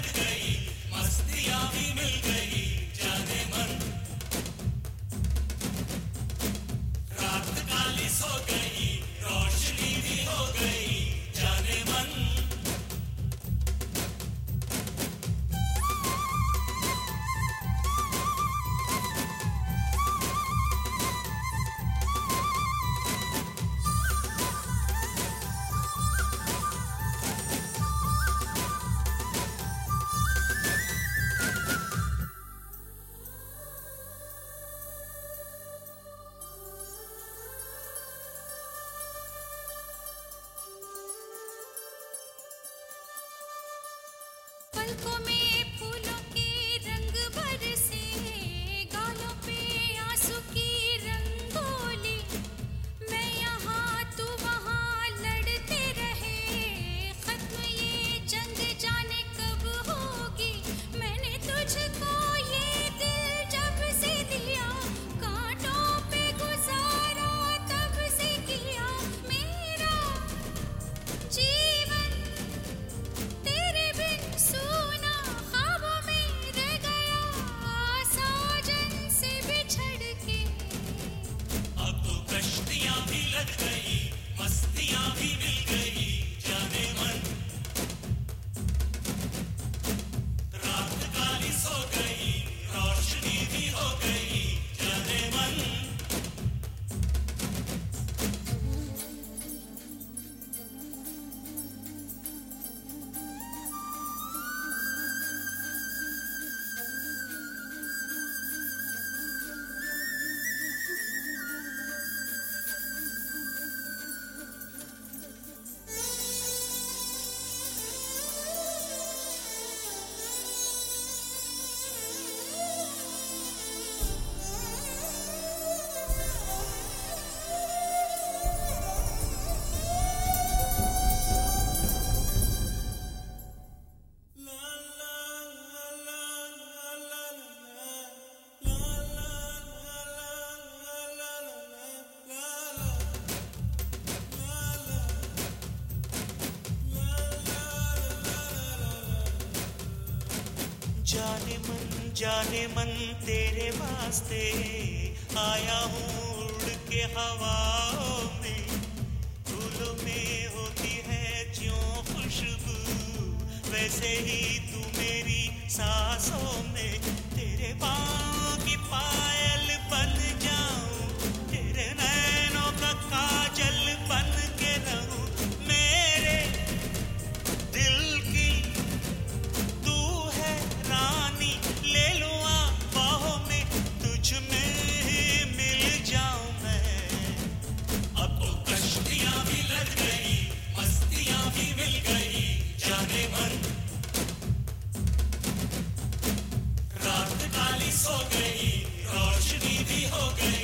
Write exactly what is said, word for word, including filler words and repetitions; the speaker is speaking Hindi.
गई, मस्तियाँ भी मिल गई, जाने मन। रात काली सो गई, रोशनी भी हो गई, जाने मन। पलकों में फूलों के रंग बरसे, गालों पे आंसू की रंगोली। मैं यहाँ तू वहाँ लड़ते रहे, खत्म ये जंग जाने कब होगी। मैंने तुझको ये दिल जब से दिया, कांटों पे गुजारा तब से किया। मेरा जीवन तेरे बिन सूना, ख्वाबों में रह गया साजन से बिछड़ के। अब तो कश्तियाँ भी लग गई, मस्तियाँ भी मिल गई, जाने मन। रात काली सो गई, रोशनी भी हो गई, जाने मन। जाने मन जाने मन तेरे वास्ते आया हूँ उड़ के हवाओं में। फूलों में होती है ज्यों खुशबू, वैसे ही तू मेरी सांसों में। तेरे पाँव की पायल बन जाऊं, तेरे नैनों का काजल बन के रहूं। मेरे दिल की रानी ले लो आ बाहों में, तुझ में ही मिल जाऊं मैं। अब तो कश्तियाँ भी लग गई, मस्तियाँ भी मिल गई, जाने मन। रात काली सो गई, रोशनी भी हो गई,